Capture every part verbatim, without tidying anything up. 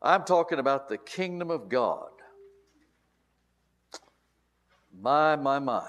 I'm talking about the kingdom of God. My, my, my.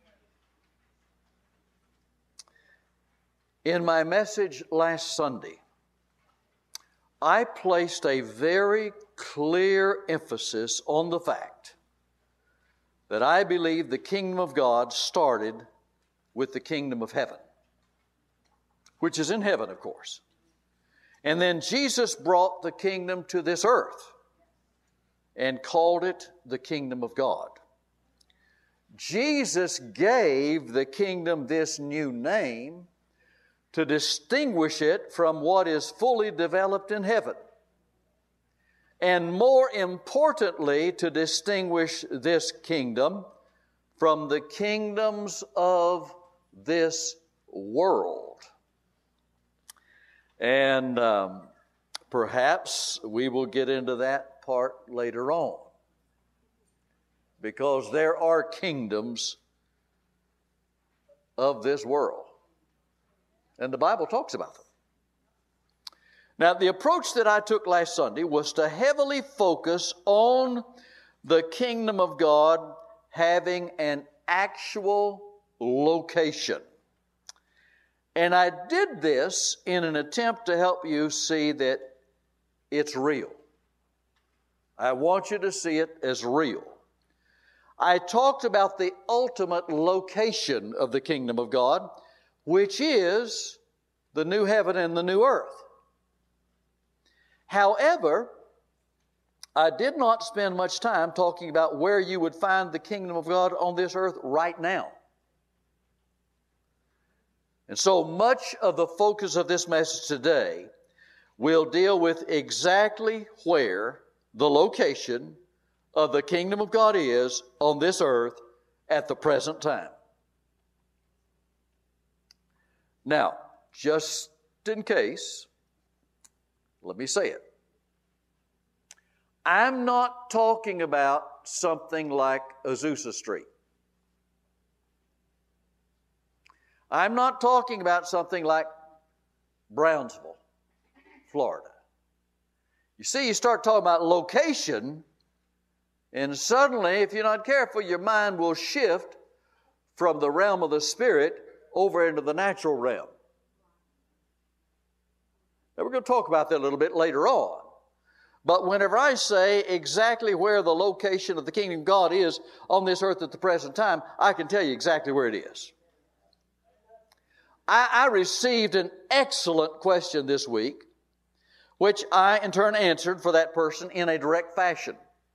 In my message last Sunday, I placed a very clear emphasis on the fact that I believe the kingdom of God started with the kingdom of heaven, which is in heaven, of course. And then Jesus brought the kingdom to this earth and called it the kingdom of God. Jesus gave the kingdom this new name to distinguish it from what is fully developed in heaven. And more importantly, to distinguish this kingdom from the kingdoms of this world. And um, perhaps we will get into that part later on. Because there are kingdoms of this world. And the Bible talks about them. Now, the approach that I took last Sunday was to heavily focus on the kingdom of God having an actual location. And I did this in an attempt to help you see that it's real. I want you to see it as real. I talked about the ultimate location of the kingdom of God, which is the new heaven and the new earth. However, I did not spend much time talking about where you would find the kingdom of God on this earth right now. And so much of the focus of this message today will deal with exactly where the location of the kingdom of God is on this earth at the present time. Now, just in case, let me say it. I'm not talking about something like Azusa Street. I'm not talking about something like Brownsville, Florida. You see, you start talking about location, and suddenly, if you're not careful, your mind will shift from the realm of the Spirit over into the natural realm. Now, we're going to talk about that a little bit later on. But whenever I say exactly where the location of the kingdom of God is on this earth at the present time, I can tell you exactly where it is. I, I received an excellent question this week, which I in turn answered for that person in a direct fashion.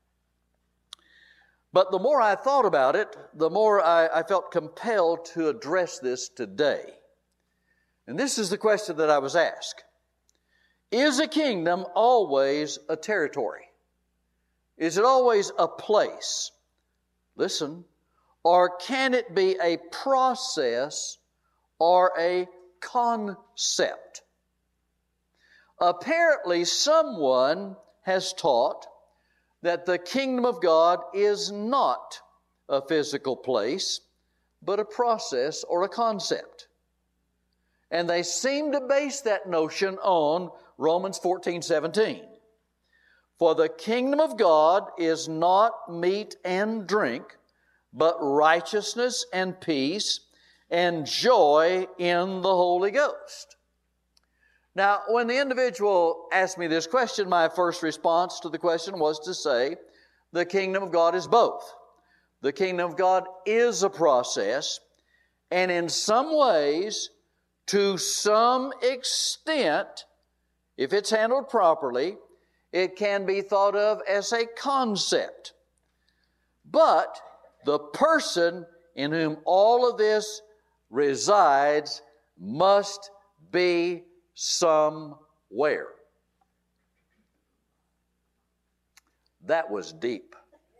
But the more I thought about it, the more I, I felt compelled to address this today. And this is the question that I was asked. Is a kingdom always a territory? Is it always a place? Listen. Or can it be a process or a concept? Apparently, someone has taught that the kingdom of God is not a physical place, but a process or a concept. And they seem to base that notion on Romans fourteen seventeen. For the kingdom of God is not meat and drink, but righteousness and peace and joy in the Holy Ghost. Now, when the individual asked me this question, my first response to the question was to say, the kingdom of God is both. The kingdom of God is a process, and in some ways, to some extent, if it's handled properly, it can be thought of as a concept. But the person in whom all of this resides must be somewhere. That was deep.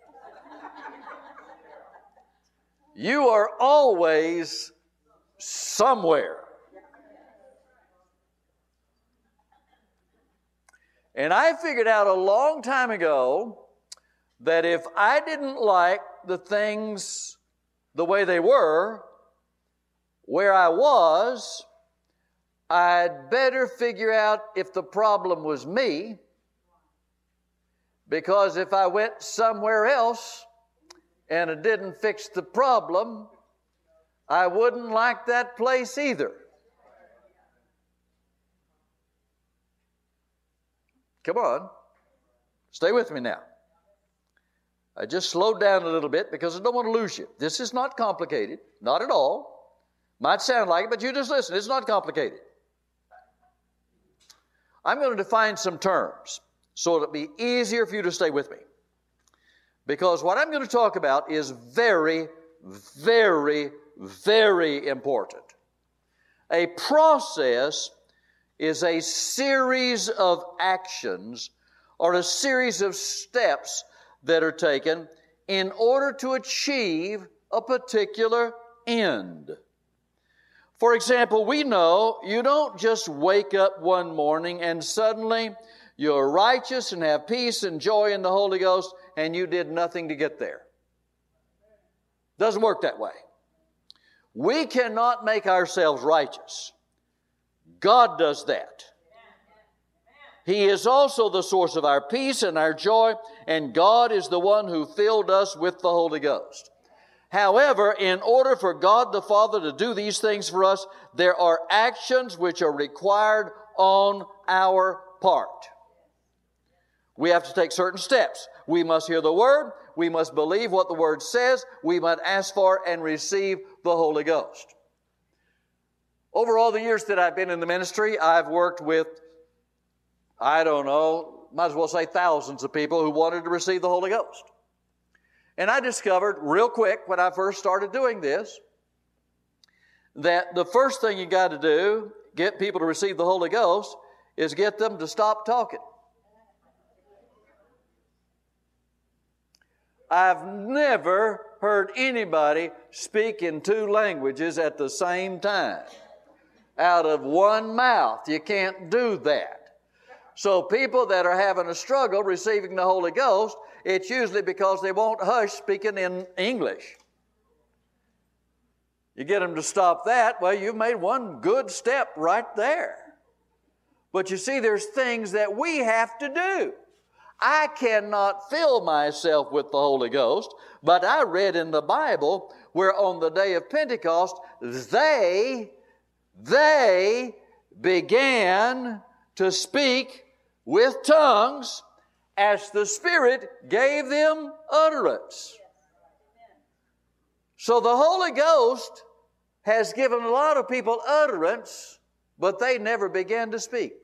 You are always somewhere. And I figured out a long time ago that if I didn't like the things the way they were, where I was, I'd better figure out if the problem was me Because if I went somewhere else and it didn't fix the problem, I wouldn't like that place either. Come on. Stay with me now. I just slowed down a little bit because I don't want to lose you. This is not complicated. Not at all. Might sound like it, but you just listen. It's not complicated. I'm going to define some terms so it'll be easier for you to stay with me. Because what I'm going to talk about is very, very, very important. A process is a series of actions or a series of steps that are taken in order to achieve a particular end. For example, we know you don't just wake up one morning and suddenly you're righteous and have peace and joy in the Holy Ghost and you did nothing to get there. Doesn't work that way. We cannot make ourselves righteous. God does that. He is also the source of our peace and our joy, and God is the one who filled us with the Holy Ghost. However, in order for God the Father to do these things for us, there are actions which are required on our part. We have to take certain steps. We must hear the Word. We must believe what the Word says. We must ask for and receive the Holy Ghost. Over all the years that I've been in the ministry, I've worked with, I don't know, might as well say thousands of people who wanted to receive the Holy Ghost. And I discovered real quick when I first started doing this that the first thing you got to do, get people to receive the Holy Ghost, is get them to stop talking. I've never heard anybody speak in two languages at the same time. Out of one mouth. You can't do that. So people that are having a struggle receiving the Holy Ghost, it's usually because they won't hush speaking in English. You get them to stop that, well, you've made one good step right there. But you see, there's things that we have to do. I cannot fill myself with the Holy Ghost, but I read in the Bible where on the day of Pentecost, they, they began to speak with tongues as the Spirit gave them utterance. So the Holy Ghost has given a lot of people utterance, but they never began to speak.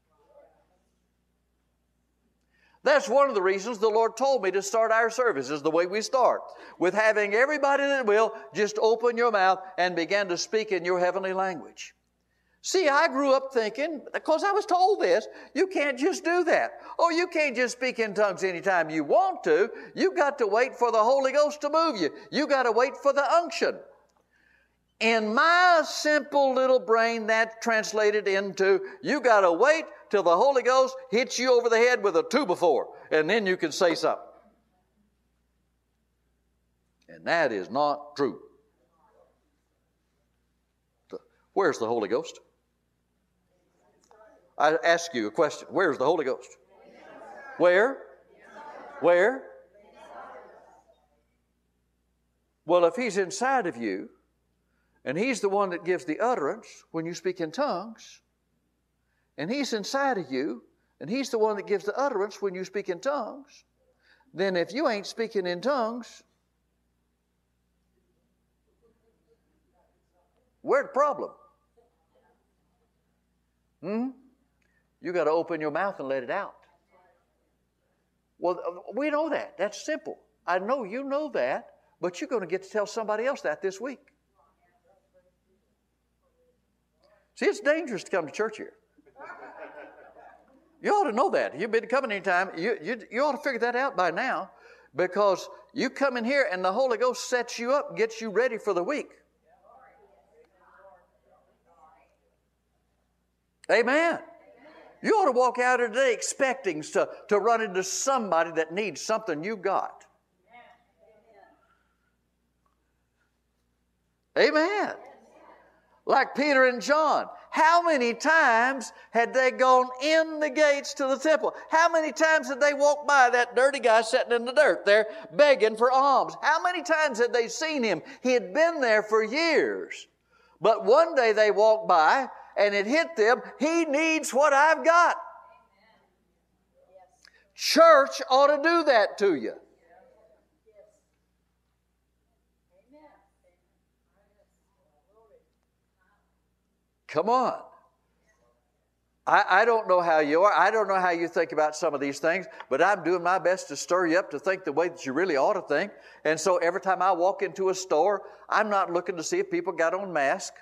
That's one of the reasons the Lord told me to start our services the way we start, with having everybody that will just open your mouth and begin to speak in your heavenly language. See, I grew up thinking, because I was told this, you can't just do that. Oh, you can't just speak in tongues anytime you want to. You've got to wait for the Holy Ghost to move you. You've got to wait for the unction. In my simple little brain, that translated into, you got to wait till the Holy Ghost hits you over the head with a two before, and then you can say something. And that is not true. Where's the Holy Ghost? I ask you a question. Where's the Holy Ghost? Where? Where? Well, if He's inside of you, and He's the one that gives the utterance when you speak in tongues, and He's inside of you, and He's the one that gives the utterance when you speak in tongues, then if you ain't speaking in tongues, where's the problem? Hmm? You got to open your mouth and let it out. Well, we know that. That's simple. I know you know that, but you're going to get to tell somebody else that this week. See, it's dangerous to come to church here. You ought to know that. You've been coming anytime. You, you, you ought to figure that out by now, because you come in here and the Holy Ghost sets you up and gets you ready for the week. Amen. You ought to walk out of today expecting to, to run into somebody that needs something you got. Amen. Like Peter and John How many times had they gone in the gates to the temple? How many times had they walked by that dirty guy sitting in the dirt there begging for alms? How many times had they seen him? He had been there for years. But one day they walked by and it hit them, he needs what I've got. Church ought to do that to you. Come on. I, I don't know how you are. I don't know how you think about some of these things, but I'm doing my best to stir you up to think the way that you really ought to think. And so every time I walk into a store, I'm not looking to see if people got on masks.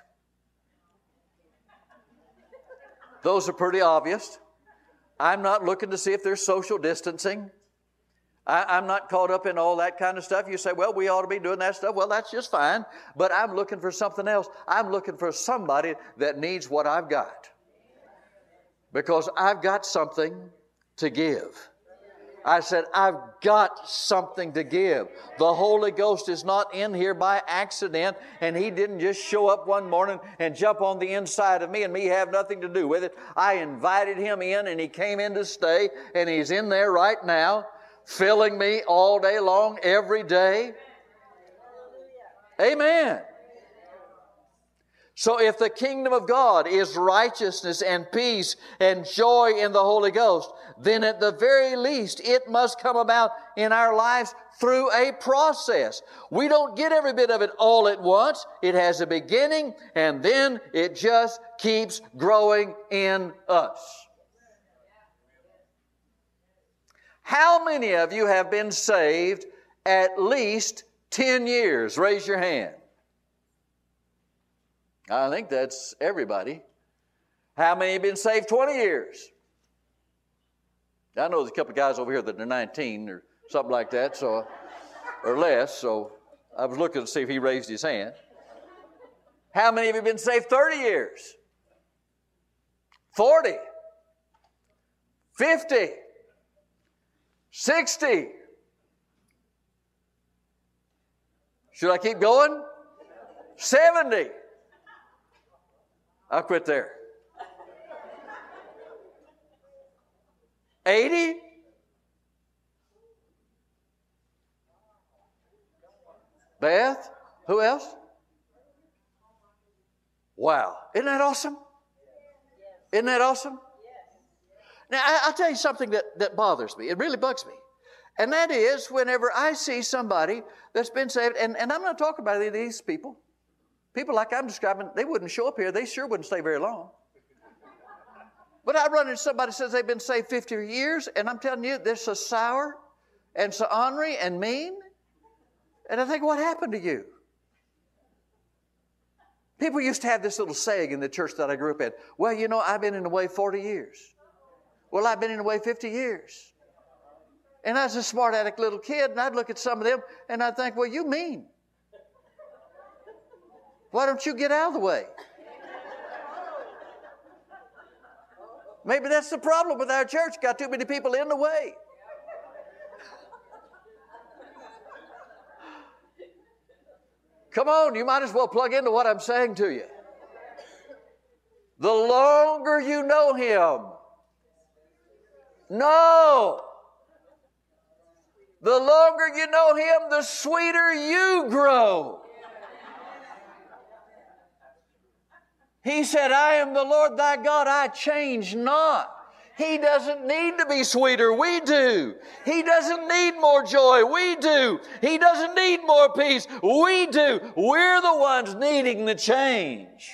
Those are pretty obvious. I'm not looking to see if there's social distancing. I, I'm not caught up in all that kind of stuff. You say, well, we ought to be doing that stuff. Well, that's just fine. But I'm looking for something else. I'm looking for somebody that needs what I've got. Because I've got something to give. I said, I've got something to give. The Holy Ghost is not in here by accident, and He didn't just show up one morning and jump on the inside of me and me have nothing to do with it. I invited Him in, and He came in to stay, and He's in there right now, filling me all day long, every day. Amen. So if the kingdom of God is righteousness and peace and joy in the Holy Ghost, then at the very least it must come about in our lives through a process. We don't get every bit of it all at once. It has a beginning, and then it just keeps growing in us. How many of you have been saved at least ten years? Raise your hand. I think that's everybody. How many have been saved twenty years? I know there's a couple of guys over here that are nineteen or something like that, so or less, so I was looking to see if he raised his hand. How many of you have been saved thirty years? forty? fifty? sixty? Should I keep going? seventy? I'll quit there. eighty? Beth? Who else? Wow. Isn't that awesome? Isn't that awesome? Now, I, I'll tell you something that, that bothers me. It really bugs me. And that is whenever I see somebody that's been saved, and, and I'm not talking about any of these people. People like I'm describing, they wouldn't show up here. They sure wouldn't stay very long. But I run into somebody who says they've been saved fifty years, and I'm telling you, they're so sour and so ornery and mean. And I think, what happened to you? People used to have this little saying in the church that I grew up in. Well, you know, I've been in the way forty years. Well, I've been in the way fifty years. And I was a smart aleck little kid, and I'd look at some of them, and I'd think, well, you mean. Why don't you get out of the way? Maybe that's the problem with our church. Got too many people in the way. Come on, you might as well plug into what I'm saying to you. The longer you know Him, no. The longer you know Him, the sweeter you grow. He said, I am the Lord thy God, I change not. He doesn't need to be sweeter, we do. He doesn't need more joy, we do. He doesn't need more peace, we do. We're the ones needing the change.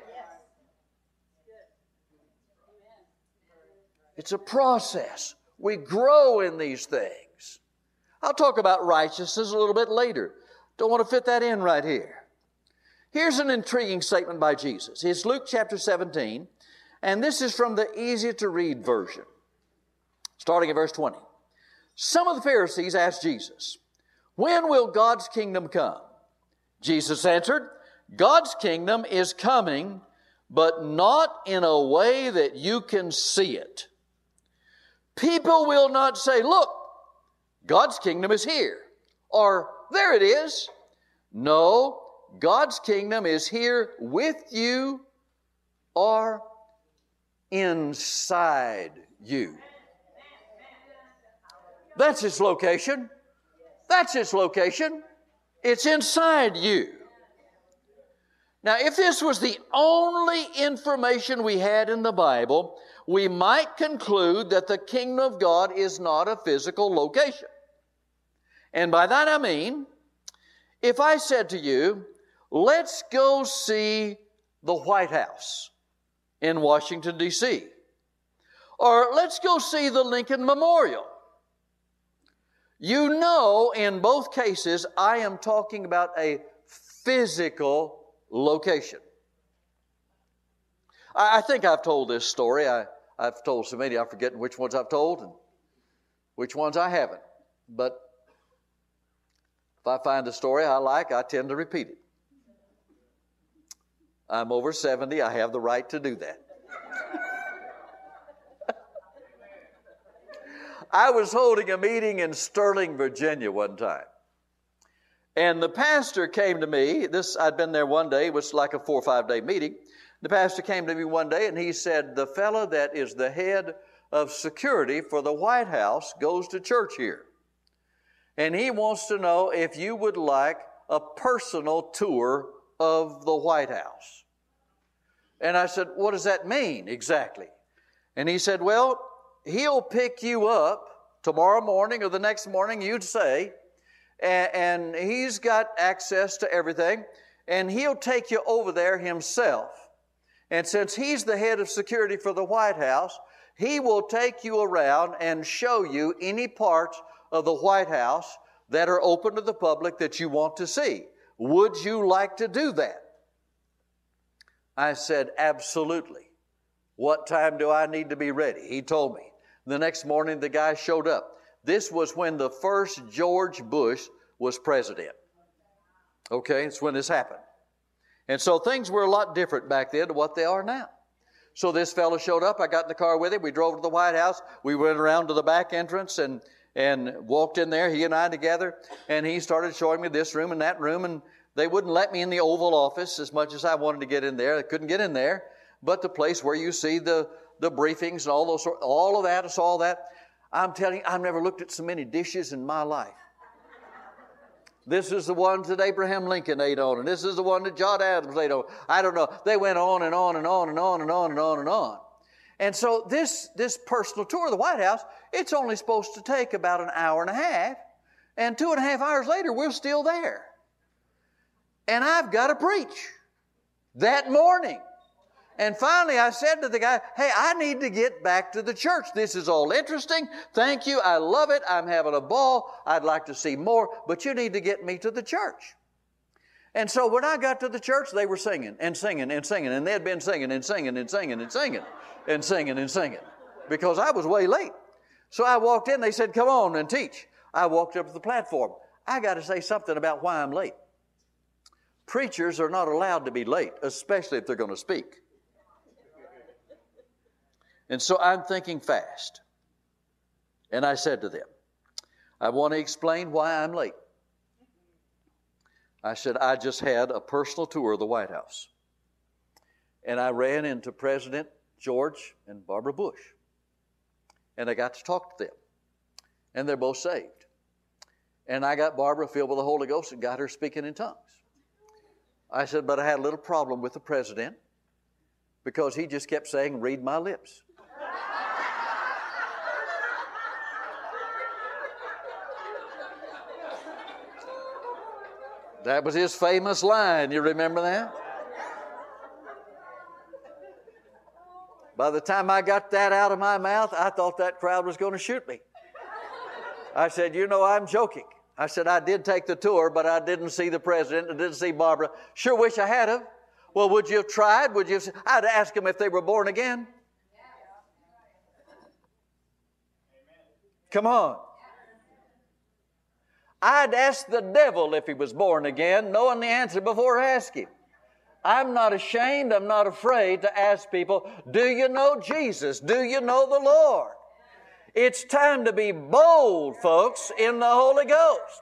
It's a process. We grow in these things. I'll talk about righteousness a little bit later. Don't want to fit that in right here. Here's an intriguing statement by Jesus. It's Luke chapter seventeen, and this is from the easy-to-read version, starting at verse twenty. Some of the Pharisees asked Jesus, when will God's kingdom come? Jesus answered, God's kingdom is coming, but not in a way that you can see it. People will not say, look, God's kingdom is here, or there it is. No, God's kingdom is here with you are inside you. That's its location. That's its location. It's inside you. Now, if this was the only information we had in the Bible, we might conclude that the kingdom of God is not a physical location. And by that I mean, if I said to you, let's go see the White House in Washington, D C, or let's go see the Lincoln Memorial, you know, in both cases, I am talking about a physical location. I, I think I've told this story. I, I've told so many, I'm forgetting which ones I've told and which ones I haven't. But if I find a story I like, I tend to repeat it. I'm over seventy. I have the right to do that. I was holding a meeting in Sterling, Virginia one time. And the pastor came to me. This, I'd been there one day. It was like a four or five day meeting. The pastor came to me one day and he said, the fellow that is the head of security for the White House goes to church here. And he wants to know if you would like a personal tour of the White House. And I said, what does that mean exactly? And he said, well, he'll pick you up tomorrow morning or the next morning, you'd say, and, and he's got access to everything, and he'll take you over there himself. And since he's the head of security for the White House, he will take you around and show you any parts of the White House that are open to the public that you want to see. Would you like to do that? I said, absolutely. What time do I need to be ready? He told me. The next morning, the guy showed up. This was when the first George Bush was president. Okay, it's when this happened. And so things were a lot different back then to what they are now. So this fellow showed up. I got in the car with him. We drove to the White House. We went around to the back entrance and, and walked in there, he and I together. And he started showing me this room and that room. And they wouldn't let me in the Oval Office as much as I wanted to get in there. I couldn't get in there. But the place where you see the, the briefings and all those, all of that, I saw all that. I'm telling you, I've never looked at so many dishes in my life. This is the ones that Abraham Lincoln ate on, and this is the one that John Adams ate on. I don't know. They went on and on and on and on and on and on and on. And so this, this personal tour of the White House, it's only supposed to take about an hour and a half, and two and a half hours later, we're still there. And I've got to preach that morning. And finally, I said to the guy, hey, I need to get back to the church. This is all interesting. Thank you. I love it. I'm having a ball. I'd like to see more, but you need to get me to the church. And so when I got to the church, they were singing and singing and singing, and they had been singing and singing and singing and singing and singing and singing because I was way late. So I walked in. They said, come on and teach. I walked up to the platform. I got to say something about why I'm late. Preachers are not allowed to be late, especially if they're going to speak. And so I'm thinking fast. And I said to them, I want to explain why I'm late. I said, I just had a personal tour of the White House. And I ran into President George and Barbara Bush. And I got to talk to them. And they're both saved. And I got Barbara filled with the Holy Ghost and got her speaking in tongues. I said, but I had a little problem with the president because he just kept saying, read my lips. That was his famous line. You remember that? By the time I got that out of my mouth, I thought that crowd was going to shoot me. I said, you know, I'm joking. I said, I did take the tour, but I didn't see the president. I didn't see Barbara. Sure wish I had have. Well, would you have tried? Would you have? I'd ask them if they were born again. Come on. I'd ask the devil if he was born again, knowing the answer before I ask him. I'm not ashamed, I'm not afraid to ask people, do you know Jesus? Do you know the Lord? It's time to be bold, folks, in the Holy Ghost.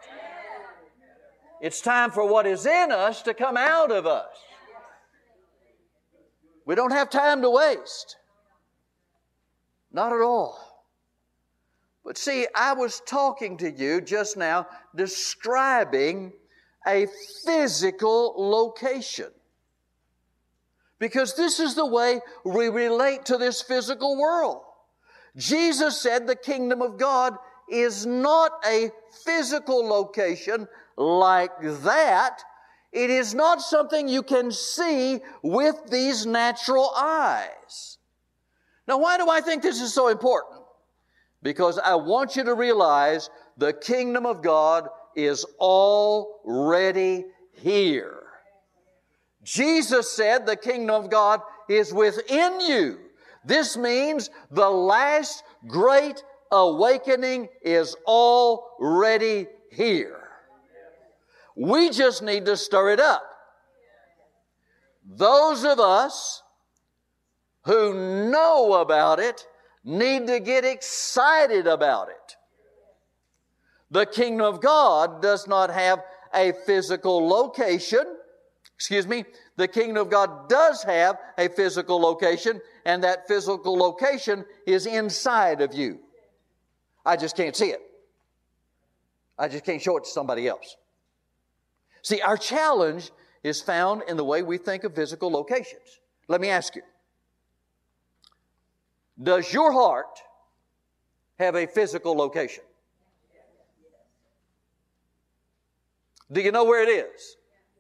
It's time for what is in us to come out of us. We don't have time to waste. Not at all. But see, I was talking to you just now describing a physical location. Because this is the way we relate to this physical world. Jesus said the kingdom of God is not a physical location like that. It is not something you can see with these natural eyes. Now, why do I think this is so important? Because I want you to realize the kingdom of God is already here. Jesus said the kingdom of God is within you. This means the last great awakening is already here. We just need to stir it up. Those of us who know about it need to get excited about it. The kingdom of God does not have a physical location. Excuse me. The kingdom of God does have a physical location, and that physical location is inside of you. I just can't see it. I just can't show it to somebody else. See, our challenge is found in the way we think of physical locations. Let me ask you, does your heart have a physical location? Do you know where it is?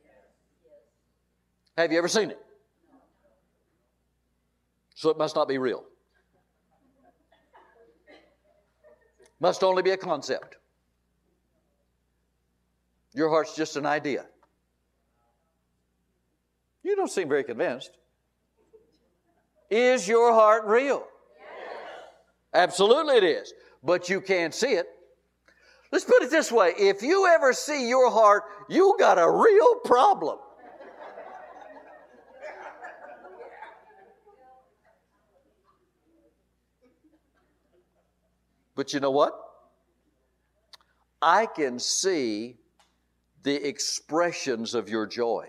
Have you ever seen it? So it must not be real. Must only be a concept. Your heart's just an idea. You don't seem very convinced. Is your heart real? Yes. Absolutely it is. But you can't see it. Let's put it this way. If you ever see your heart, you got a real problem. But you know what? I can see the expressions of your joy.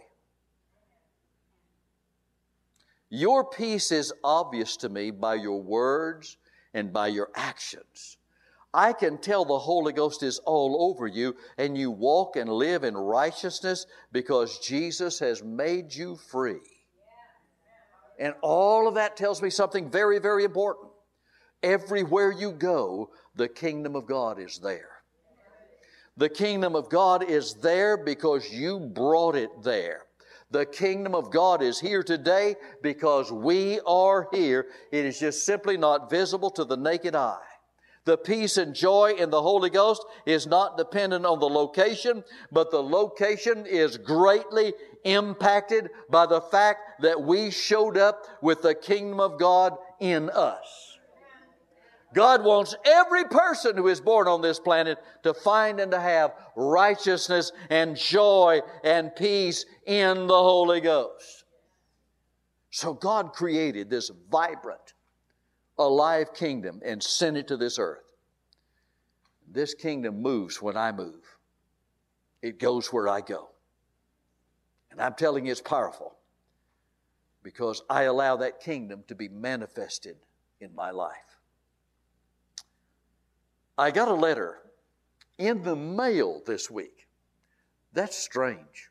Your peace is obvious to me by your words and by your actions. I can tell the Holy Ghost is all over you, and you walk and live in righteousness because Jesus has made you free. And all of that tells me something very, very important. Everywhere you go, the kingdom of God is there. The kingdom of God is there because you brought it there. The kingdom of God is here today because we are here. It is just simply not visible to the naked eye. The peace and joy in the Holy Ghost is not dependent on the location, but the location is greatly impacted by the fact that we showed up with the kingdom of God in us. God wants every person who is born on this planet to find and to have righteousness and joy and peace in the Holy Ghost. So God created this vibrant, alive kingdom and sent it to this earth. This kingdom moves when I move. It goes where I go. And I'm telling you it's powerful because I allow that kingdom to be manifested in my life. I got a letter in the mail this week. That's strange.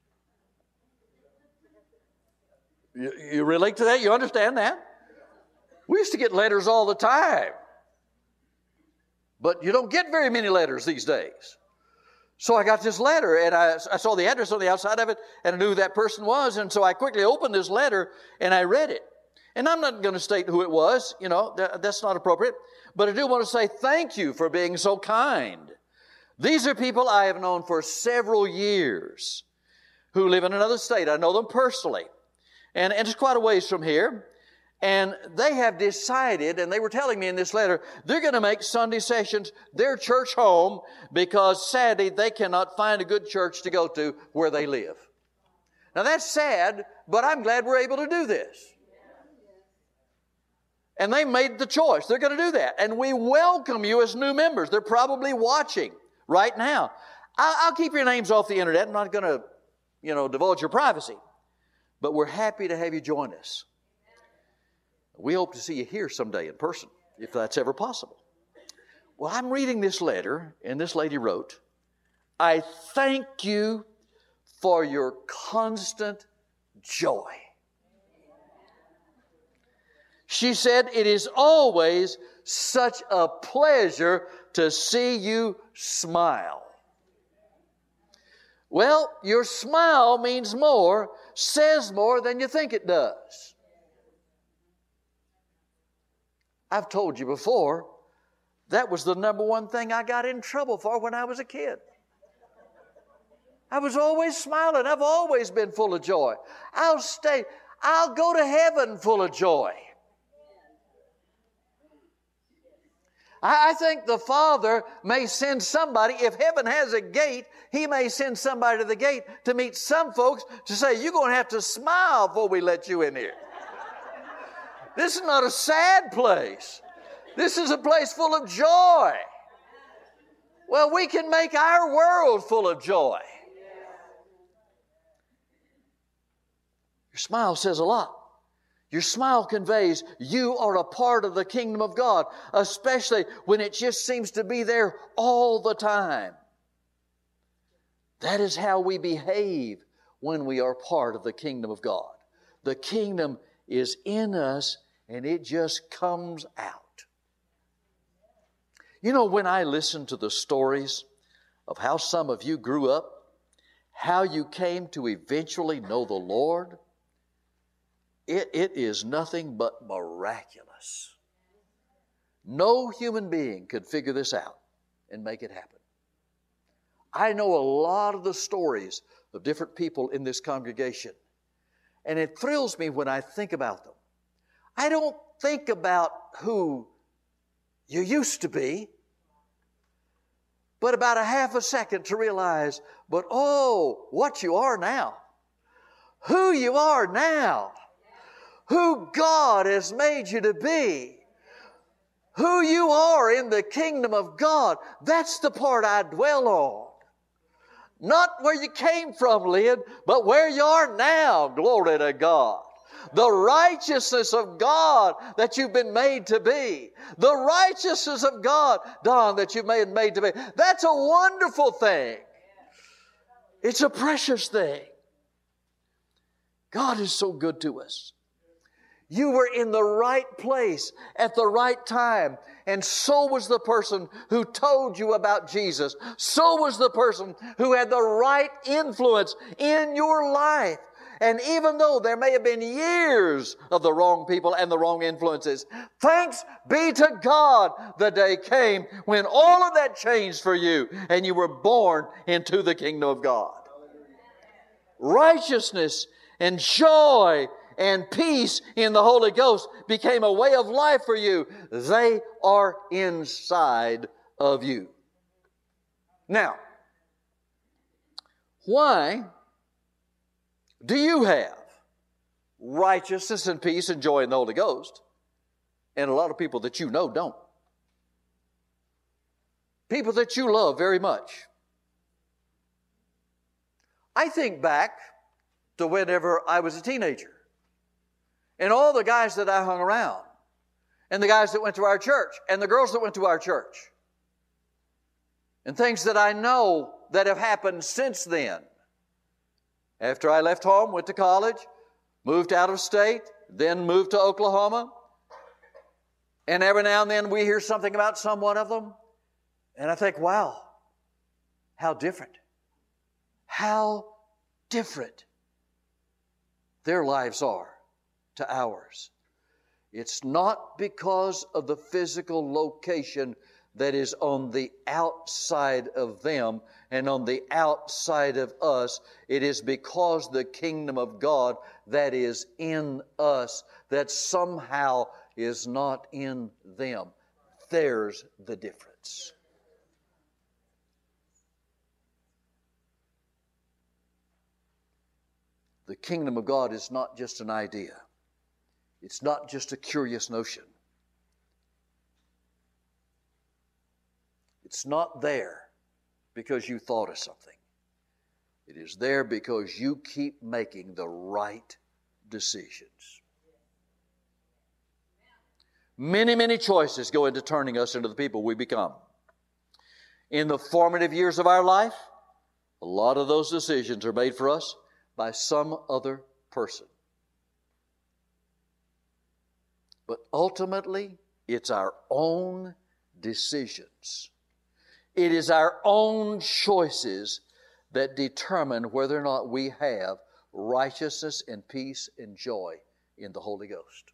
You, you relate to that? You understand that? We used to get letters all the time. But you don't get very many letters these days. So I got this letter, and I, I saw the address on the outside of it, and I knew who that person was, and so I quickly opened this letter, and I read it. And I'm not going to state who it was, you know, that, that's not appropriate. But I do want to say thank you for being so kind. These are people I have known for several years who live in another state. I know them personally. And, and it's quite a ways from here. And they have decided, and they were telling me in this letter, they're going to make Sunday sessions their church home because sadly they cannot find a good church to go to where they live. Now that's sad, but I'm glad we're able to do this. And they made the choice. They're going to do that. And we welcome you as new members. They're probably watching right now. I'll keep your names off the internet. I'm not going to, you know, divulge your privacy. But we're happy to have you join us. We hope to see you here someday in person, if that's ever possible. Well, I'm reading this letter, and this lady wrote, I thank you for your constant joy. She said, it is always such a pleasure to see you smile. Well, your smile means more, says more than you think it does. I've told you before, that was the number one thing I got in trouble for when I was a kid. I was always smiling. I've always been full of joy. I'll stay, I'll go to heaven full of joy. I think the Father may send somebody, if heaven has a gate, He may send somebody to the gate to meet some folks to say, you're going to have to smile before we let you in here. This is not a sad place. This is a place full of joy. Well, we can make our world full of joy. Your smile says a lot. Your smile conveys you are a part of the kingdom of God, especially when it just seems to be there all the time. That is how we behave when we are part of the kingdom of God. The kingdom is in us and it just comes out. You know, when I listen to the stories of how some of you grew up, how you came to eventually know the Lord, It, it is nothing but miraculous. No human being could figure this out and make it happen. I know a lot of the stories of different people in this congregation, and it thrills me when I think about them. I don't think about who you used to be, but about a half a second to realize, but oh, what you are now. Who you are now. Who God has made you to be. Who you are in the kingdom of God. That's the part I dwell on. Not where you came from, Lynn, but where you are now. Glory to God. The righteousness of God that you've been made to be. The righteousness of God, Don, that you've been made to be. That's a wonderful thing. It's a precious thing. God is so good to us. You were in the right place at the right time. And so was the person who told you about Jesus. So was the person who had the right influence in your life. And even though there may have been years of the wrong people and the wrong influences, thanks be to God, the day came when all of that changed for you and you were born into the kingdom of God. Righteousness and joy and peace in the Holy Ghost became a way of life for you. They are inside of you. Now, why do you have righteousness and peace and joy in the Holy Ghost, and a lot of people that you know don't? People that you love very much. I think back to whenever I was a teenager. And all the guys that I hung around, and the guys that went to our church, and the girls that went to our church, and things that I know that have happened since then. After I left home, went to college, moved out of state, then moved to Oklahoma, and every now and then we hear something about some one of them, and I think, wow, how different. How different their lives are to ours. It's not because of the physical location that is on the outside of them and on the outside of us. It is because the kingdom of God that is in us that somehow is not in them. There's the difference. The kingdom of God is not just an idea. It's not just a curious notion. It's not there because you thought of something. It is there because you keep making the right decisions. Many, many choices go into turning us into the people we become. In the formative years of our life, a lot of those decisions are made for us by some other person. But ultimately, it's our own decisions. It is our own choices that determine whether or not we have righteousness and peace and joy in the Holy Ghost.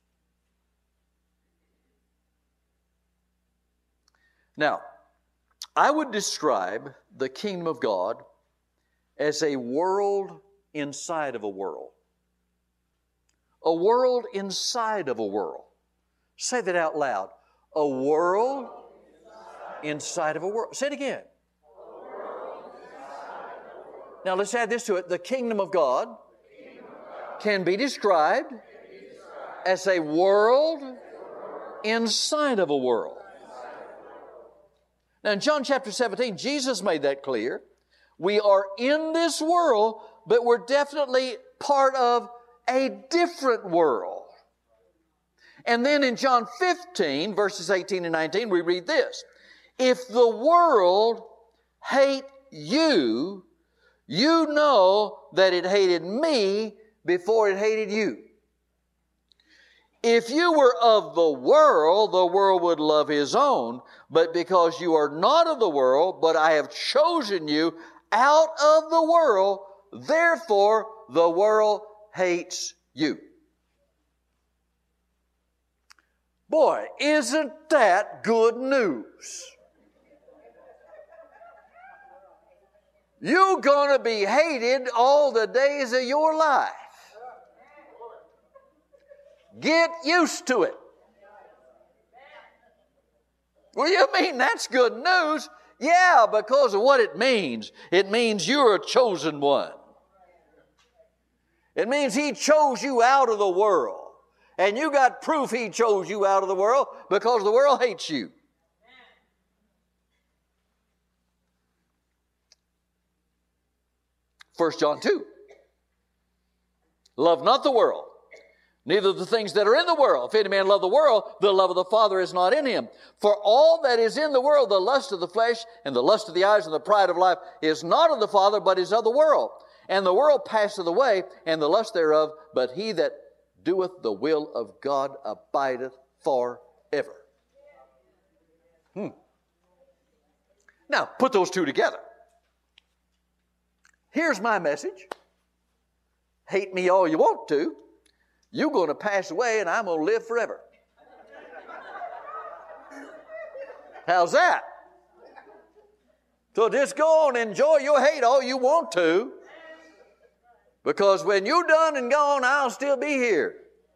Now, I would describe the kingdom of God as a world inside of a world. A world inside of a world. Say that out loud. A world inside of a world. Say it again. Now let's add this to it. The kingdom of God can be described as a world inside of a world. Now in John chapter seventeen, Jesus made that clear. We are in this world, but we're definitely part of a different world. And then in John fifteen, verses eighteen and nineteen, we read this. If the world hate you, you know that it hated me before it hated you. If you were of the world, the world would love his own. But because you are not of the world, but I have chosen you out of the world, therefore the world hates you. Boy, isn't that good news? You're going to be hated all the days of your life. Get used to it. Well, you mean that's good news? Yeah, because of what it means. It means you're a chosen one. It means He chose you out of the world. And you got proof He chose you out of the world because the world hates you. First John two. Love not the world, neither the things that are in the world. If any man love the world, the love of the Father is not in him. For all that is in the world, the lust of the flesh and the lust of the eyes and the pride of life, is not of the Father, but is of the world. And the world passeth away, and the lust thereof, but he that doeth the will of God abideth forever. Hmm. Now, put those two together. Here's my message. Hate me all you want to. You're going to pass away and I'm going to live forever. How's that? So just go on and enjoy your hate all you want to. Because when you're done and gone, I'll still be here.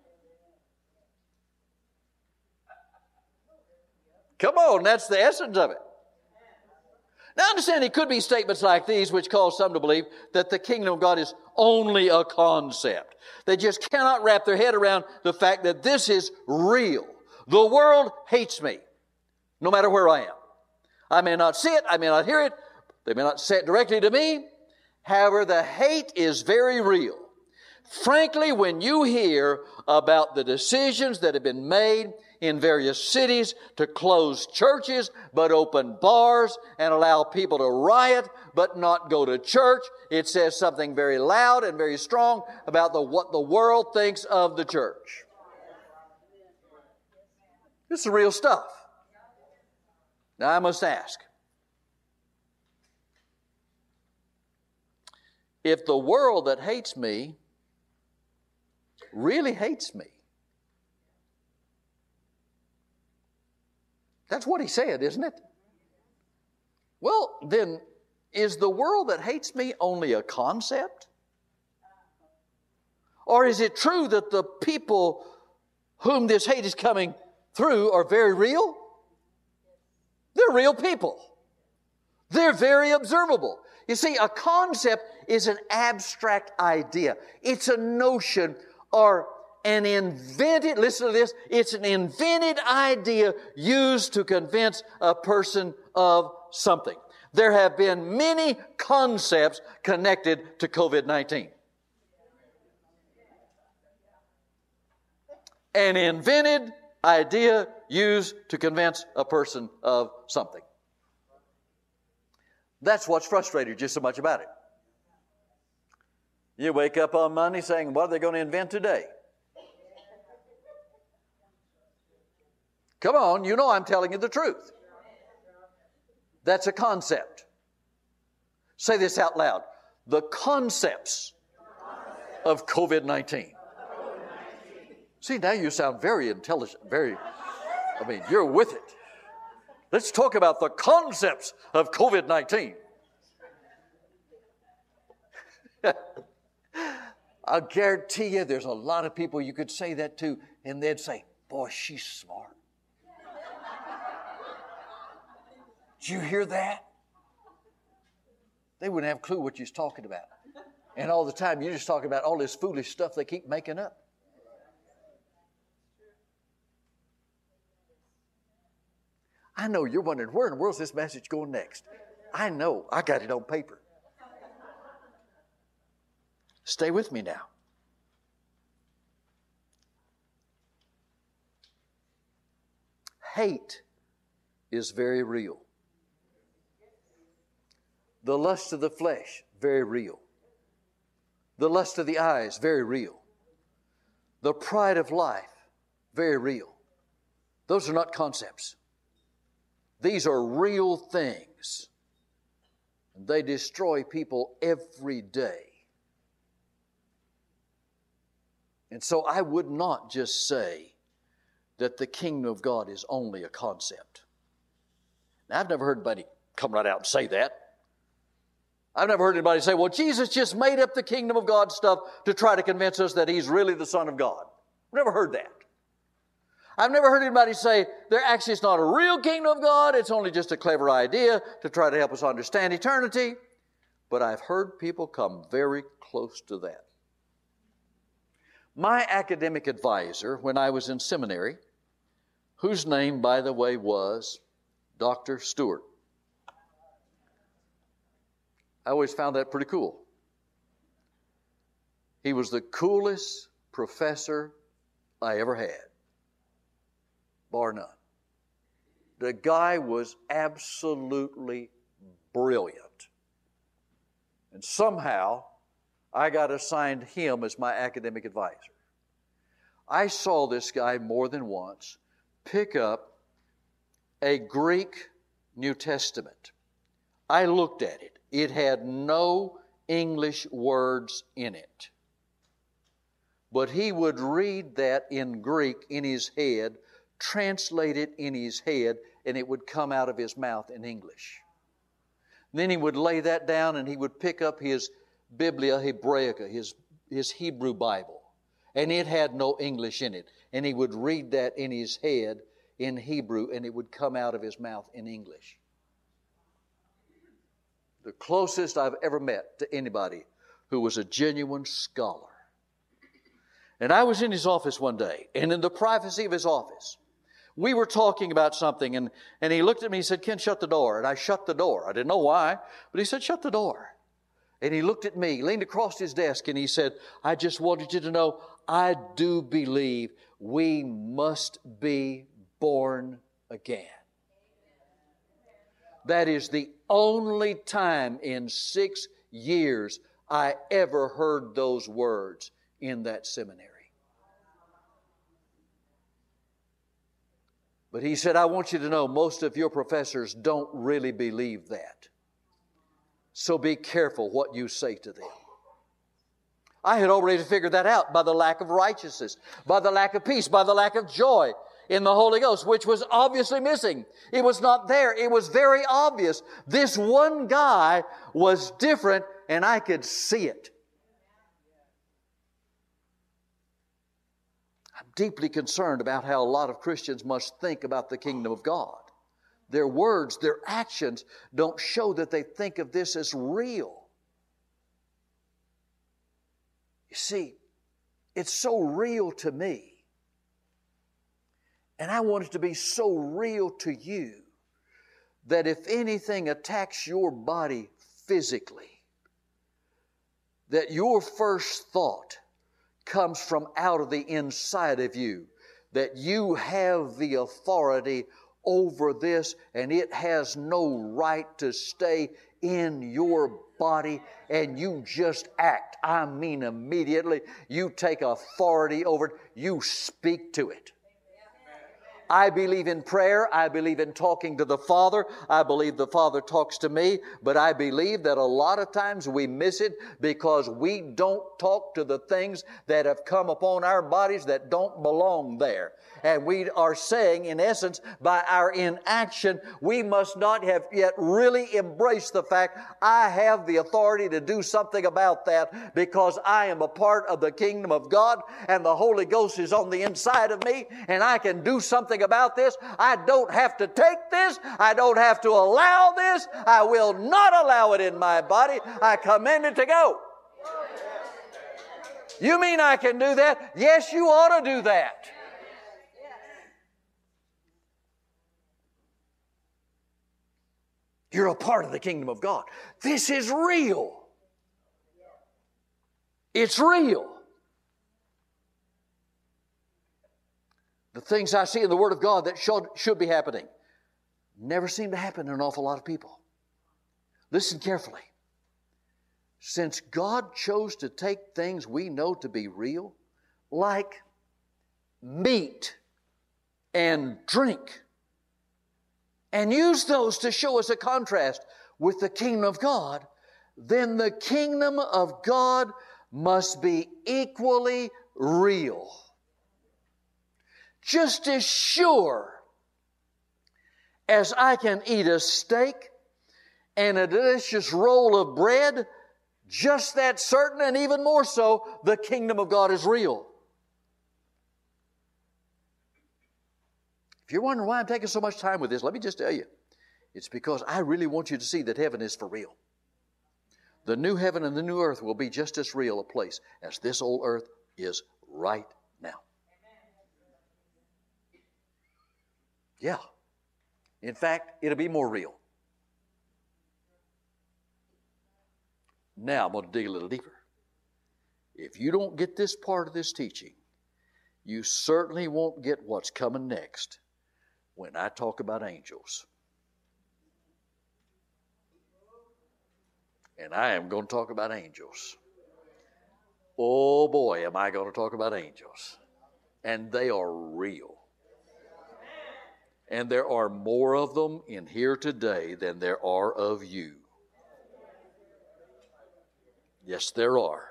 Come on, that's the essence of it. Now understand, it could be statements like these which cause some to believe that the kingdom of God is only a concept. They just cannot wrap their head around the fact that this is real. The world hates me, no matter where I am. I may not see it, I may not hear it, they may not say it directly to me. However, the hate is very real. Frankly, when you hear about the decisions that have been made in various cities to close churches but open bars and allow people to riot but not go to church, it says something very loud and very strong about the, what the world thinks of the church. This is real stuff. Now I must ask, if the world that hates me really hates me, that's what he said, isn't it? Well, then, is the world that hates me only a concept? Or is it true that the people whom this hate is coming through are very real? They're real people. They're very observable. You see, a concept is an abstract idea. It's a notion or an invented, listen to this, it's an invented idea used to convince a person of something. There have been many concepts connected to covid nineteen. An invented idea used to convince a person of something. That's what's frustrated you so much about it. You wake up on Monday saying, what are they going to invent today? Come on, you know I'm telling you the truth. That's a concept. Say this out loud. The concepts of COVID nineteen. See, now you sound very intelligent, very, I mean, you're with it. Let's talk about the concepts of COVID nineteen. I guarantee you there's a lot of people you could say that to, and they'd say, boy, she's smart. Did you hear that? They wouldn't have a clue what you're talking about. And all the time you're just talking about all this foolish stuff they keep making up. I know you're wondering, where in the world is this message going next? I know. I got it on paper. Stay with me now. Hate is very real. The lust of the flesh, very real. The lust of the eyes, very real. The pride of life, very real. Those are not concepts. These are real things. And they destroy people every day. And so I would not just say that the kingdom of God is only a concept. Now, I've never heard anybody come right out and say that. I've never heard anybody say, well, Jesus just made up the kingdom of God stuff to try to convince us that He's really the Son of God. I've never heard that. I've never heard anybody say, there actually is not a real kingdom of God, it's only just a clever idea to try to help us understand eternity. But I've heard people come very close to that. My academic advisor when I was in seminary, whose name, by the way, was Doctor Stewart. I always found that pretty cool. He was the coolest professor I ever had, bar none. The guy was absolutely brilliant. And somehow, I got assigned him as my academic advisor. I saw this guy more than once pick up a Greek New Testament. I looked at it. It had no English words in it. But he would read that in Greek in his head, translate it in his head, and it would come out of his mouth in English. Then he would lay that down and he would pick up his Biblia Hebraica, his, his Hebrew Bible, and it had no English in it. And he would read that in his head in Hebrew, and it would come out of his mouth in English. The closest I've ever met to anybody who was a genuine scholar. And I was in his office one day, and in the privacy of his office, we were talking about something, and, and he looked at me and said, Ken, shut the door. And I shut the door. I didn't know why, but he said, shut the door. And he looked at me, leaned across his desk, and he said, I just wanted you to know, I do believe we must be born again. That is the only time in six years I ever heard those words in that seminary. But he said, I want you to know most of your professors don't really believe that. So be careful what you say to them. I had already figured that out by the lack of righteousness, by the lack of peace, by the lack of joy in the Holy Ghost, which was obviously missing. It was not there. It was very obvious. This one guy was different, and I could see it. I'm deeply concerned about how a lot of Christians must think about the kingdom of God. Their words, their actions don't show that they think of this as real. You see, it's so real to me. And I want it to be so real to you that if anything attacks your body physically, that your first thought comes from out of the inside of you, that you have the authority over this, and it has no right to stay in your body, and you just act. I mean immediately. You take authority over it. You speak to it. I believe in prayer. I believe in talking to the Father. I believe the Father talks to me. But I believe that a lot of times we miss it because we don't talk to the things that have come upon our bodies that don't belong there. And we are saying, in essence, by our inaction, we must not have yet really embraced the fact, I have the authority to do something about that because I am a part of the kingdom of God and the Holy Ghost is on the inside of me and I can do something about this. I don't have to take this. I don't have to allow this. I will not allow it in my body. I command it to go. You mean I can do that? Yes, you ought to do that. You're a part of the kingdom of God. This is real. It's real. The things I see in the Word of God that should, should be happening never seem to happen to an awful lot of people. Listen carefully. Since God chose to take things we know to be real, like meat and drink, and use those to show us a contrast with the kingdom of God, then the kingdom of God must be equally real. Just as sure as I can eat a steak and a delicious roll of bread, just that certain and even more so, the kingdom of God is real. If you're wondering why I'm taking so much time with this, let me just tell you. It's because I really want you to see that heaven is for real. The new heaven and the new earth will be just as real a place as this old earth is right now. Yeah. In fact, it'll be more real. Now I'm going to dig a little deeper. If you don't get this part of this teaching, you certainly won't get what's coming next when I talk about angels. And I am going to talk about angels. Oh boy, am I going to talk about angels. And they are real. And there are more of them in here today than there are of you. Yes, there are.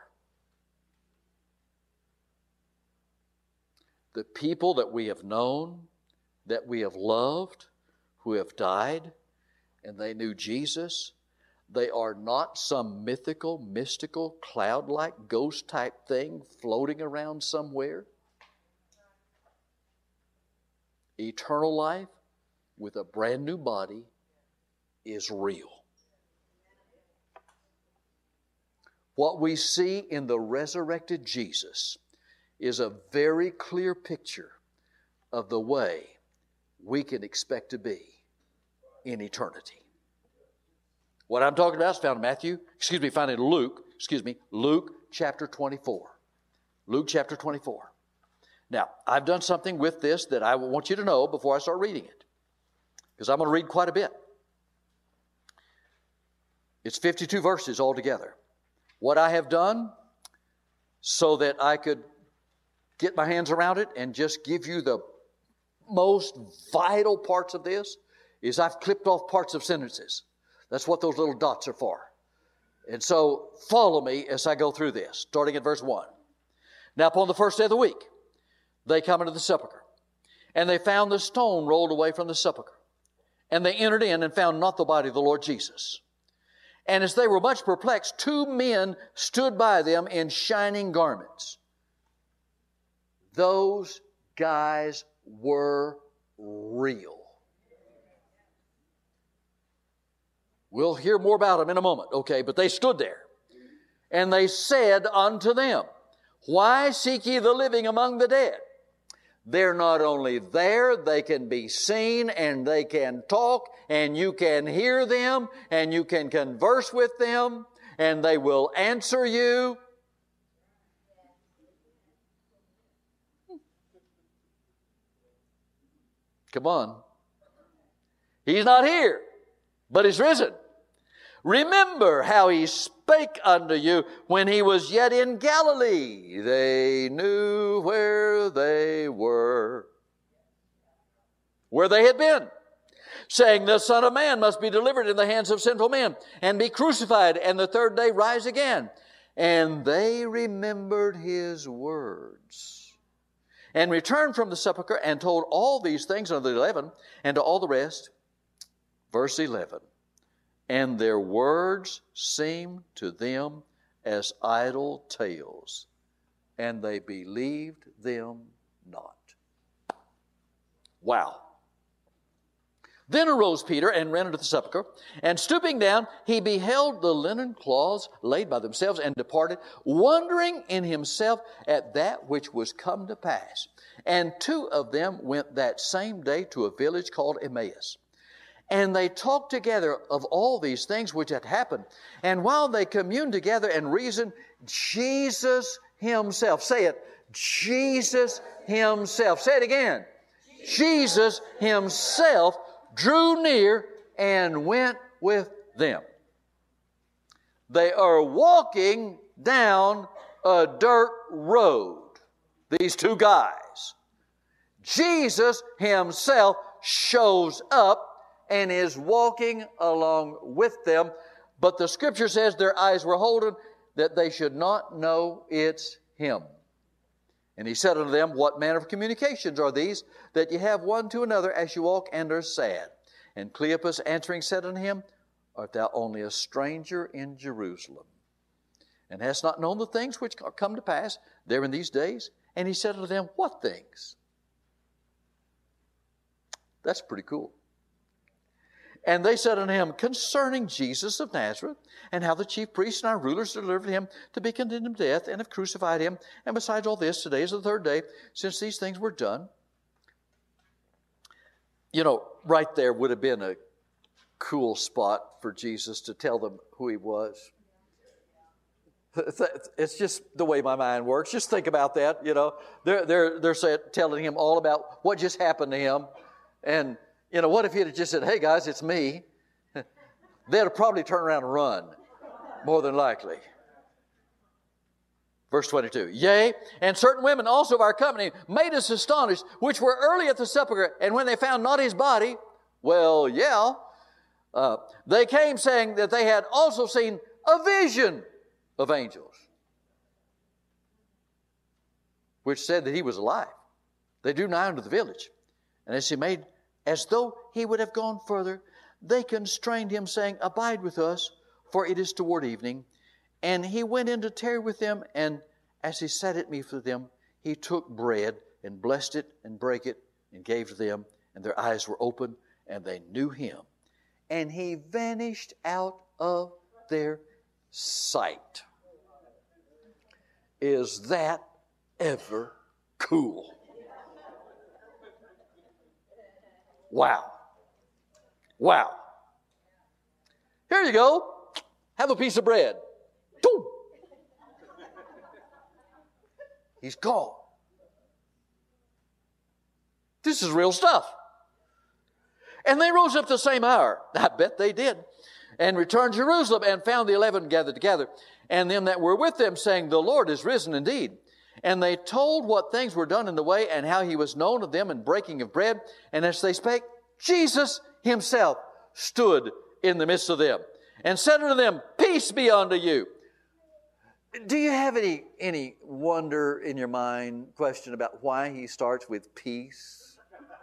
The people that we have known, that we have loved, who have died, and they knew Jesus, they are not some mythical, mystical, cloud-like, ghost-type thing floating around somewhere. Eternal life with a brand new body is real. What we see in the resurrected Jesus is a very clear picture of the way we can expect to be in eternity. What I'm talking about is found in Matthew, excuse me, found in Luke, excuse me, Luke chapter twenty-four. Luke chapter twenty-four. Now, I've done something with this that I want you to know before I start reading it, because I'm going to read quite a bit. It's fifty-two verses altogether. What I have done so that I could get my hands around it and just give you the most vital parts of this is I've clipped off parts of sentences. That's what those little dots are for. And so follow me as I go through this, starting at verse one. Now upon the first day of the week, they come into the sepulchre, and they found the stone rolled away from the sepulchre. And they entered in and found not the body of the Lord Jesus. And as they were much perplexed, two men stood by them in shining garments. Those guys were real. We'll hear more about them in a moment, okay? But they stood there. And they said unto them, why seek ye the living among the dead? They're not only there, they can be seen and they can talk and you can hear them and you can converse with them and they will answer you. Come on. He's not here, but He's risen. Remember how He spake unto you when He was yet in Galilee. They knew where they were, where they had been, saying, the Son of Man must be delivered in the hands of sinful men, and be crucified, and the third day rise again. And they remembered His words, and returned from the sepulchre, and told all these things unto the eleven, and to all the rest. Verse eleven. And their words seemed to them as idle tales, and they believed them not. Wow. Then arose Peter and ran unto the sepulchre, and stooping down, he beheld the linen cloths laid by themselves, and departed, wondering in himself at that which was come to pass. And two of them went that same day to a village called Emmaus. And they talked together of all these things which had happened. And while they communed together and reasoned, Jesus Himself, say it, Jesus Himself, say it again, Jesus Himself drew near and went with them. They are walking down a dirt road, these two guys. Jesus Himself shows up and is walking along with them, but the Scripture says their eyes were holden, that they should not know it's Him. And He said unto them, what manner of communications are these, that ye have one to another as you walk and are sad? And Cleopas answering said unto him, art thou only a stranger in Jerusalem, and hast not known the things which are come to pass there in these days? And he said unto them, what things? That's pretty cool. And they said unto him, concerning Jesus of Nazareth, and how the chief priests and our rulers delivered Him to be condemned to death, and have crucified Him. And besides all this, today is the third day since these things were done. You know, right there would have been a cool spot for Jesus to tell them who He was. It's just the way my mind works. Just think about that, you know. They're, they're, they're saying, telling Him all about what just happened to Him. And you know, what if He had just said, hey guys, it's me? They'd have probably turned around and run, more than likely. Verse twenty-two, yea, and certain women also of our company made us astonished, which were early at the sepulchre, and when they found not His body, well, yeah, uh, they came saying that they had also seen a vision of angels, which said that He was alive. They drew nigh unto the village, and as He made as though He would have gone further, they constrained Him, saying, abide with us, for it is toward evening. And He went in to tarry with them, and as He sat at meat with them, He took bread, and blessed it, and brake it, and gave to them, and their eyes were open, and they knew Him. And He vanished out of their sight. Is that ever cool? Wow. Wow. Here you go. Have a piece of bread. Boom. He's gone. This is real stuff. And they rose up the same hour. I bet they did. And returned to Jerusalem, and found the eleven gathered together, and them that were with them, saying, the Lord is risen indeed. And they told what things were done in the way, and how He was known of them in breaking of bread. And as they spake, Jesus Himself stood in the midst of them, and said unto them, peace be unto you. Do you have any, any wonder in your mind, question about why He starts with peace?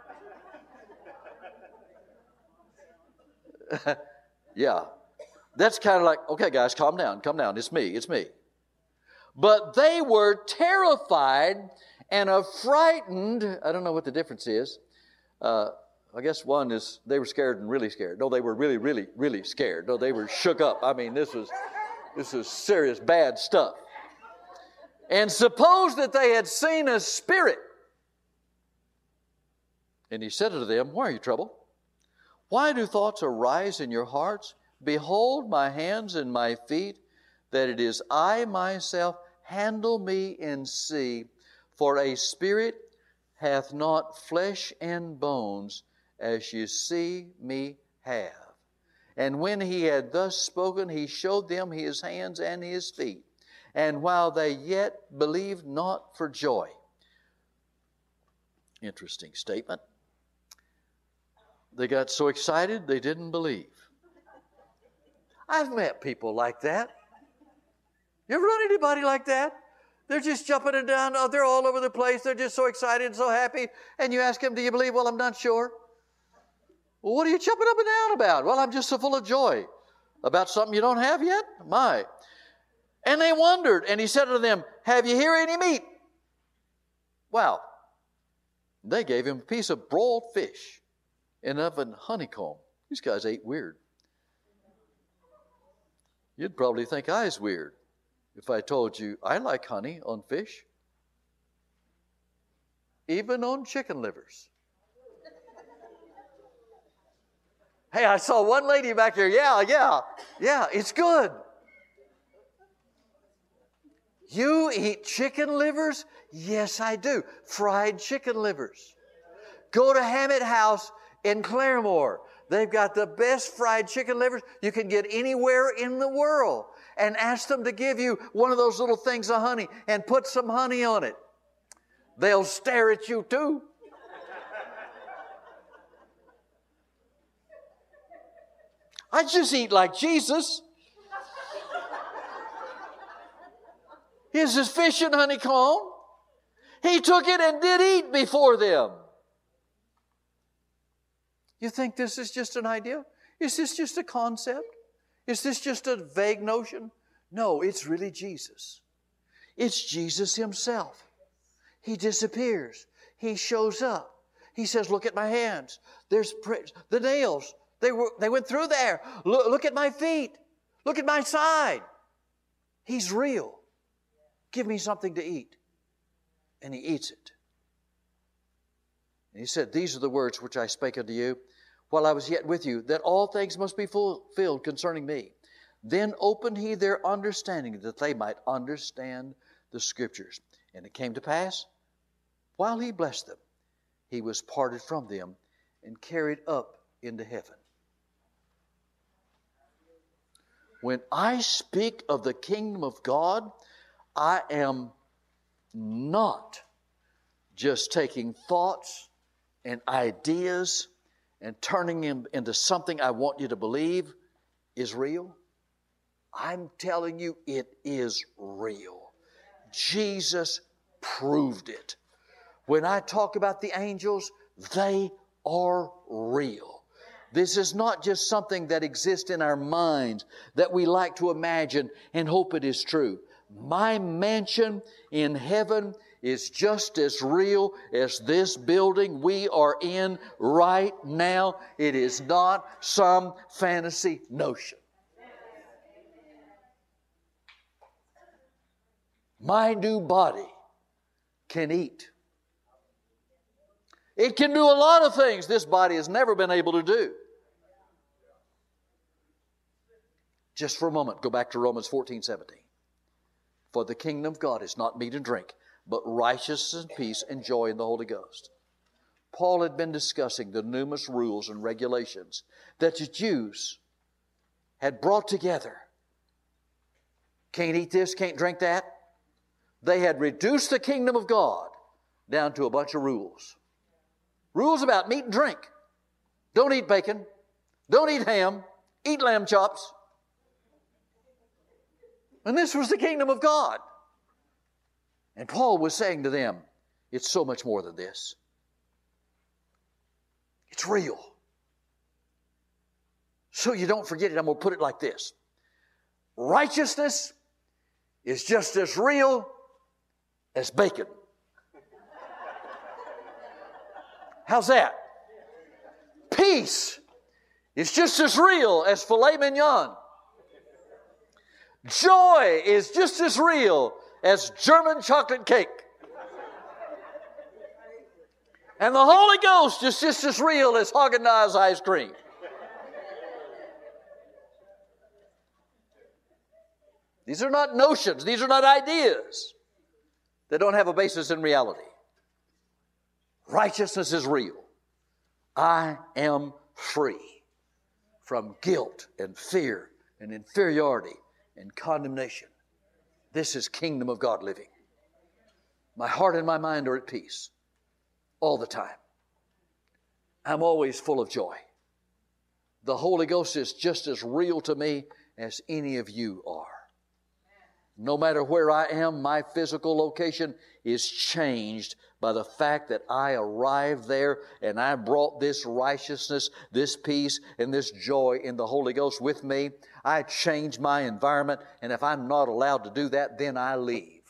Yeah. That's kind of like, okay guys, calm down, calm down. It's me, it's me. But they were terrified and affrighted. I don't know what the difference is. Uh, I guess one is they were scared and really scared. No, they were really, really, really scared. No, they were shook up. I mean, this was this was serious, bad stuff. And suppose that they had seen a spirit. And He said unto them, why are you troubled? Why do thoughts arise in your hearts? Behold my hands and my feet, that it is I myself. Handle me and see. For a spirit hath not flesh and bones, as you see me have. And when he had thus spoken, he showed them his hands and his feet. And while they yet believed not for joy. Interesting statement. They got so excited they didn't believe. I've met people like that. You ever run anybody like that? They're just jumping and down. Oh, they're all over the place. They're just so excited and so happy. And you ask them, do you believe? Well, I'm not sure. Well, what are you jumping up and down about? Well, I'm just so full of joy. About something you don't have yet? My. And they wondered. And he said to them, have you here any meat? Wow. They gave him a piece of broiled fish and of an honeycomb. These guys ate weird. You'd probably think I was weird if I told you I like honey on fish, even on chicken livers. Hey, I saw one lady back there. Yeah, yeah, yeah, it's good. You eat chicken livers? Yes, I do. Fried chicken livers. Go to Hammett House in Claremore. They've got the best fried chicken livers you can get anywhere in the world. And ask them to give you one of those little things of honey and put some honey on it. They'll stare at you too. I just eat like Jesus. Here's his fish and honeycomb. He took it and did eat before them. You think this is just an idea? Is this just a concept? Is this just a vague notion? No, it's really Jesus. It's Jesus himself. He disappears. He shows up. He says, look at my hands. There's the nails. They were, they went through there. Look, look at my feet. Look at my side. He's real. Give me something to eat. And he eats it. And he said, these are the words which I spake unto you while I was yet with you, that all things must be fulfilled concerning me. Then opened he their understanding, that they might understand the Scriptures. And it came to pass, while he blessed them, he was parted from them and carried up into heaven. When I speak of the kingdom of God, I am not just taking thoughts and ideas and turning them into something I want you to believe is real. I'm telling you, it is real. Jesus proved it. When I talk about the angels, they are real. This is not just something that exists in our minds that we like to imagine and hope it is true. My mansion in heaven is just as real as this building we are in right now. It is not some fantasy notion. My new body can eat. It can do a lot of things this body has never been able to do. Just for a moment, go back to Romans fourteen seventeen. For the kingdom of God is not meat and drink, but righteousness and peace and joy in the Holy Ghost. Paul had been discussing the numerous rules and regulations that the Jews had brought together. Can't eat this, can't drink that. They had reduced the kingdom of God down to a bunch of rules. Rules about meat and drink. Don't eat bacon. Don't eat ham. Eat lamb chops. And this was the kingdom of God. And Paul was saying to them, it's so much more than this. It's real. So you don't forget it, I'm going to put it like this. Righteousness is just as real as bacon. How's that? Peace is just as real as filet mignon. Joy is just as real as German chocolate cake. And the Holy Ghost is just as real as Haagen-Dazs ice cream. These are not notions. These are not ideas. They don't have a basis in reality. Righteousness is real. I am free from guilt and fear and inferiority and condemnation. This is kingdom of God living. My heart and my mind are at peace all the time. I'm always full of joy. The Holy Ghost is just as real to me as any of you are. No matter where I am, my physical location is changed by the fact that I arrived there and I brought this righteousness, this peace, and this joy in the Holy Ghost with me. I changed my environment, and if I'm not allowed to do that, then I leave.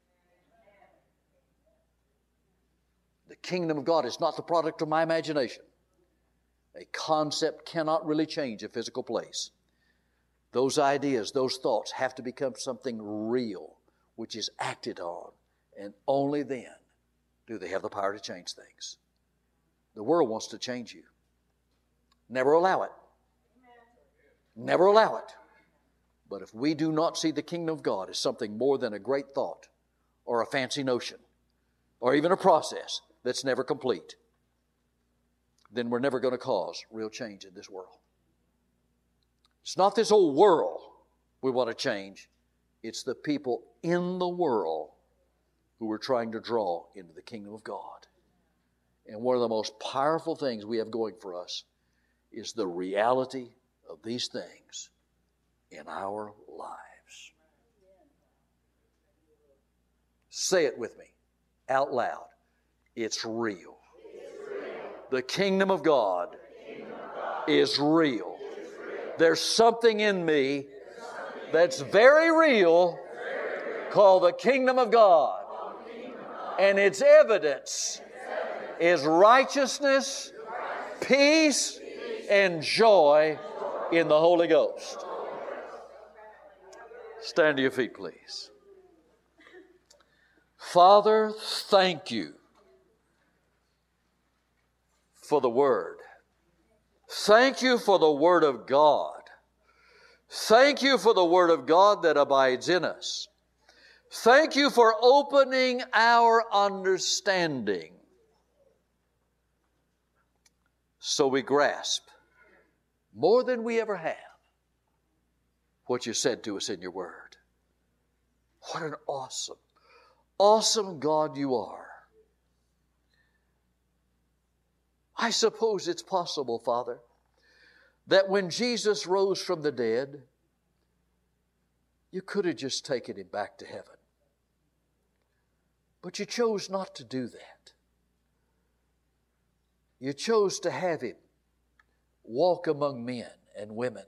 The kingdom of God is not the product of my imagination. A concept cannot really change a physical place. Those ideas, those thoughts have to become something real, which is acted on, and only then do they have the power to change things. The world wants to change you. Never allow it. Never allow it. But if we do not see the kingdom of God as something more than a great thought or a fancy notion or even a process that's never complete, then we're never going to cause real change in this world. It's not this old world we want to change. It's the people in the world who we're trying to draw into the kingdom of God. And one of the most powerful things we have going for us is the reality of these things in our lives. Say it with me out loud. It's real. It's real. The kingdom of God, The kingdom of God is real. is real. There's something in me Something that's very real very real. called the kingdom of God. Called the kingdom of God. And its evidence Its evidence is righteousness, peace, and joy in the Holy Ghost. Stand to your feet, please. Father, thank you for the Word. Thank you for the Word of God. Thank you for the Word of God that abides in us. Thank you for opening our understanding so we grasp more than we ever have what you said to us in your Word. What an awesome, awesome God you are. I suppose it's possible, Father, that when Jesus rose from the dead, you could have just taken him back to heaven. But you chose not to do that. You chose to have him walk among men and women,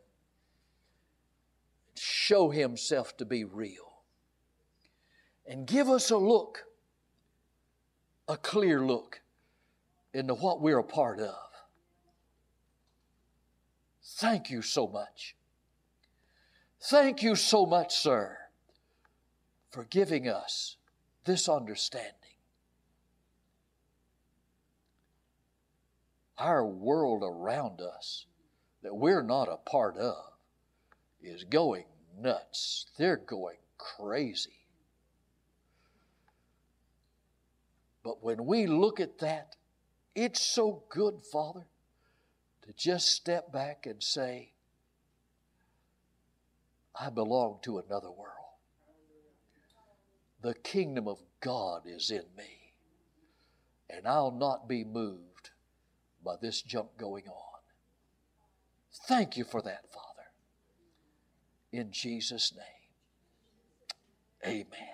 show himself to be real, and give us a look, a clear look into what we're a part of. Thank you so much. Thank you so much, sir, for giving us this understanding. Our world around us that we're not a part of is going nuts. They're going crazy. But when we look at that, it's so good, Father, to just step back and say, I belong to another world. The kingdom of God is in me, and I'll not be moved by this junk going on. Thank you for that, Father. In Jesus' name, amen.